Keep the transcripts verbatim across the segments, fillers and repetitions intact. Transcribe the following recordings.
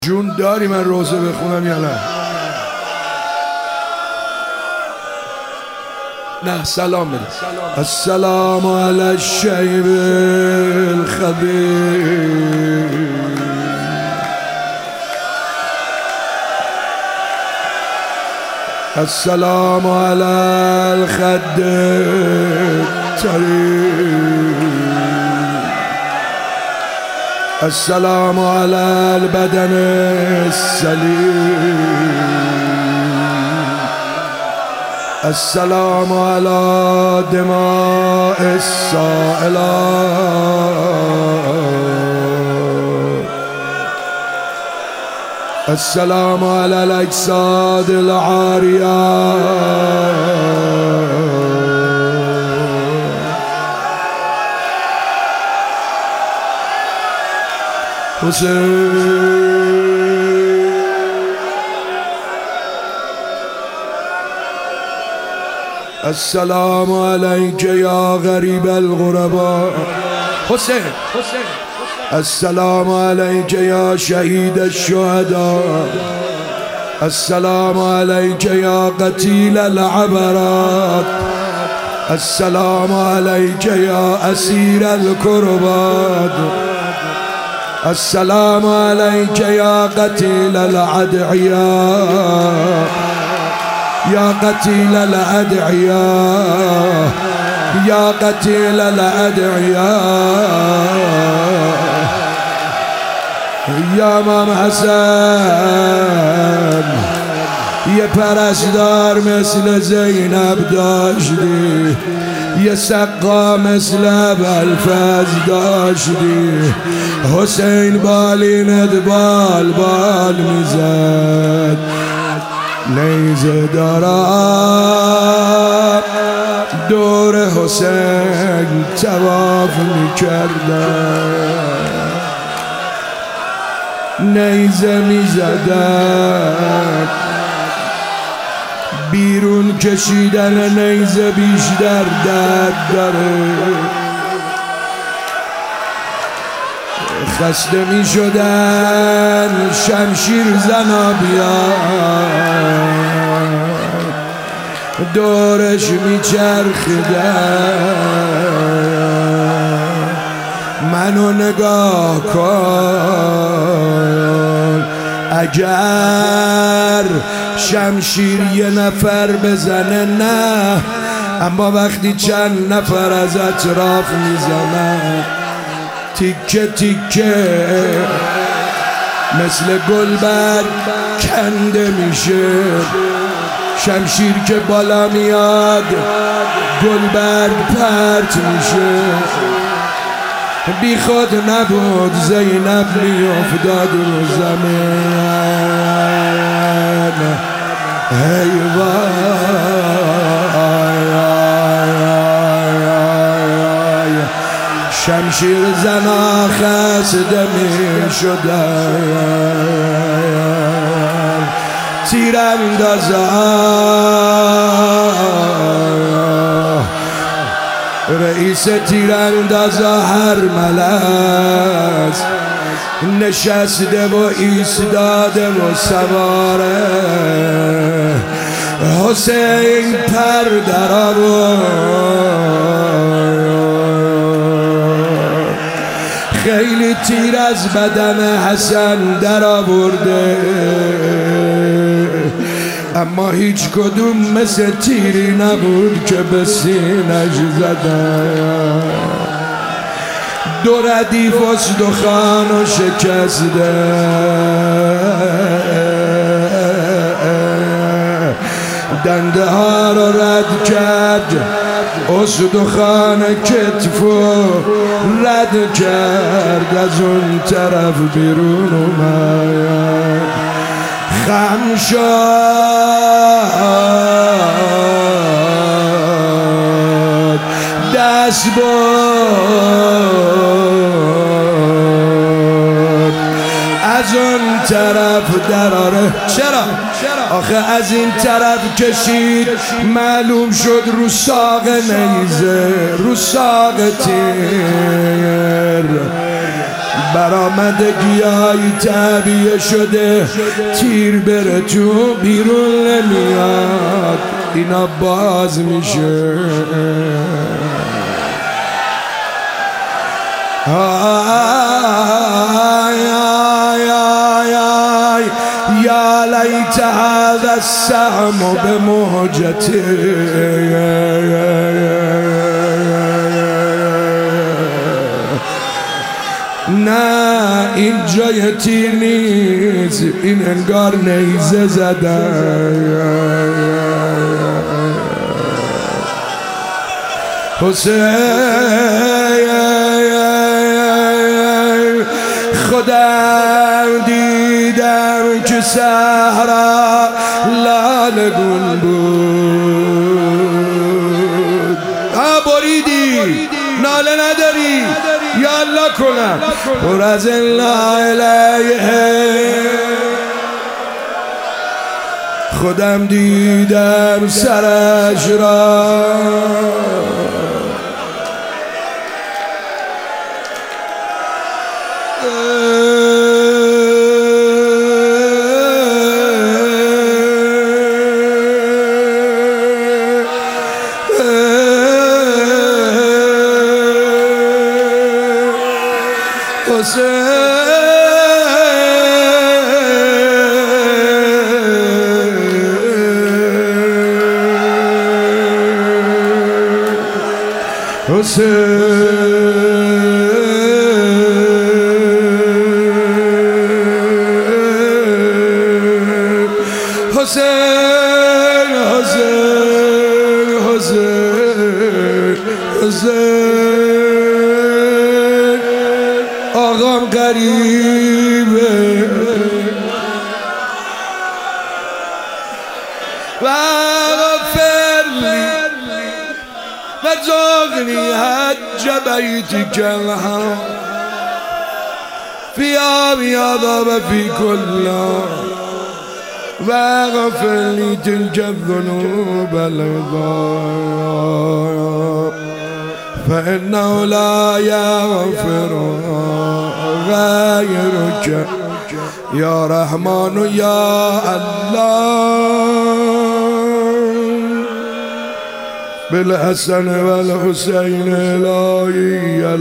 جون داری من روزه بخونم یا نه؟ نه سلام بده. السلام علی الشیب الخبیر، السلام علی الخد الطريق، السلام على البدن السليم، السلام على دماء السائلات، السلام على الأجساد العاريات، حسين السلام عليك يا غريب الغرباء، حسين السلام عليك يا شهيد الشهداء، السلام عليك يا قتيل العبرات، السلام عليك يا أسير الكربات، السلام عليك يا قتيل الأدعياء، يا قتيل الأدعياء، يا قتيل الأدعياء، يا امام حسن یه پرستار مثل زینب داشتی، یه سقا مثل ابوالفضل داشتی، حسین بالینت بال بال میزد، نیزه دارم دور حسین طواف میکردم، نیزه میزدم، بیرون کشیدن نیزه بیشتر درد داره، خسته می شدن شمشیر زنا بیان، دورش می چرخیدن، منو نگاه کن، اگر شمشیر یه نفر بزنه نه، اما وقتی چند نفر از اطراف میزنن تیکه تیکه مثل گلبرگ کنده میشه، شمشیر که بالا میاد گلبرگ پرت میشه، بی خود نبود زینب میافتاد رو زمین، ای وای شمشیر زنا خسته می شدن، تیراندازا رئیس تیراندازا هرملس نشسته و ایستاده و سواره، حسین پر در آورد، خیلی تیر از بدن حسن در آورده، اما هیچ کدوم مثل تیری نبود که به سینش زدن، دو ردیف استخوان و شکسته، دنده ها رو رد کرد، استخوان کتفو رد کرد، از اون طرف بیرون اومد، خم شد، دست بود از اون طرف دراره، چرا؟ آخه از این طرف کشید معلوم شد رو ساق نیزه، رو ساق تیر برآمده گیاهی طبیعه شده تیر بره تو بیرون نمیاد اینا باز میشه آی آی آی آی یا لیت هذا السهم بمهجته نه این جای تیر نیست این انگار نیزه زدن حسین خودم دیدم که صحرا لاله گل بود بریدی ناله نداری یا الله کنم پر از لا اله خودم دیدم سرش را حسین حسین حسین حسین آقام قریبه و غفر لی و زغنی حج بیتک الحرام فی آبیاض و فی کلا واغفر لي تلك الذنوب العظام فإنه لا يغفر غيرك يا رحمن يا الله بالحسن والحسين إلهي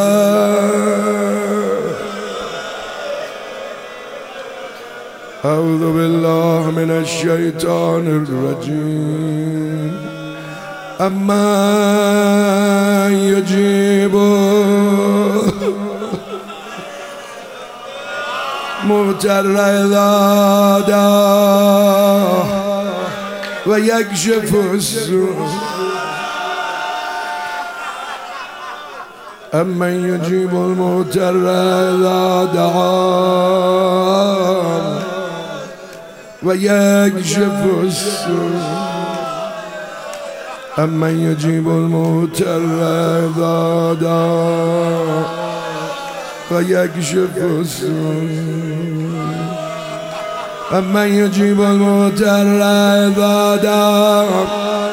الآن أعوذ بالله من الشيطان الرجيم أما يجيب مضطر إذا دعاه ويكشف السوء أما يجيب المضطر إذا دعاه ويكشف السوء أمن يجيب المضطر إذا دعاه ويكشف السوء أمن يجيب المضطر إذا دعاه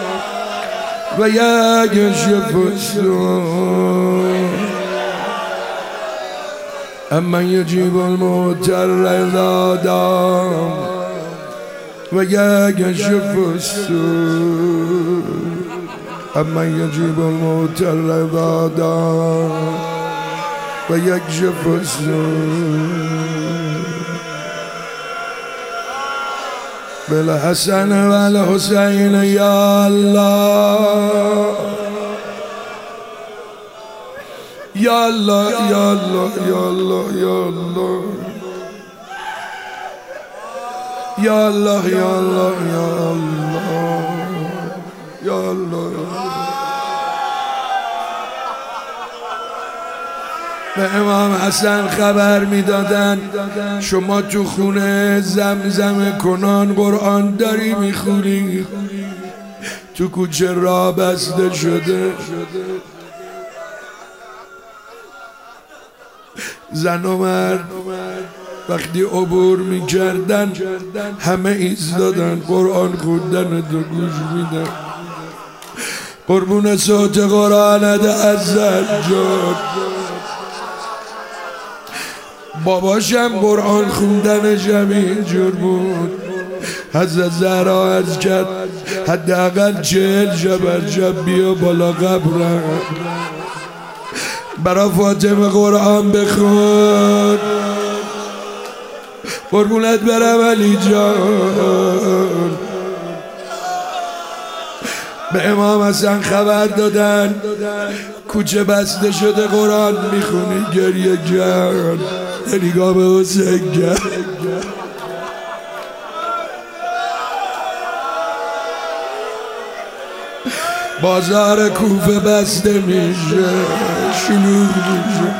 ويكشف السوء أمن يجيب المضطر إذا دعاه ويكشف السوء أمن يجيب المضطر إذا دعاه ويكشف السوء بالحسن والحسين يا الله يا الله يا الله يا الله يا الله يا الله يا الله يا الله يا الله به امام حسن خبر میدادن شما تو خونه زمزم کنان قرآن داری میخونی تو کوچه راه بسته شده زن و مرد وقتی عبور میکردن همه ایستادن قرآن خوندن تو گوش میدن قربون صوت قرآنت از زجار باباشم قرآن خوندنش اینجور بود. حضرت زهرا عرض کرد حداقل چهل شب هر شب بیا بالا قبرم برا فاطمه قرآن بخون. قربونت برم علی جان. به امام حسن خبر دادن کوچه بسته شده قرآن میخونی گریه کرد. نگاه به حسین کرد. بازار کوفه بسته میشه، شلوغ میشه.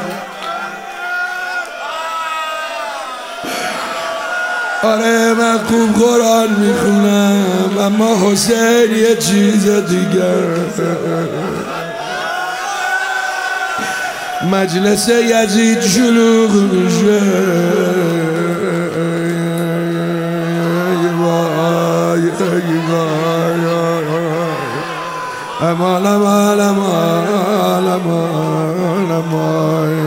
آره من خوب قرآن میخونم اما حسین یه چیز دیگر. مجلس یزید شلوغ میشه. امان امان امان امان امان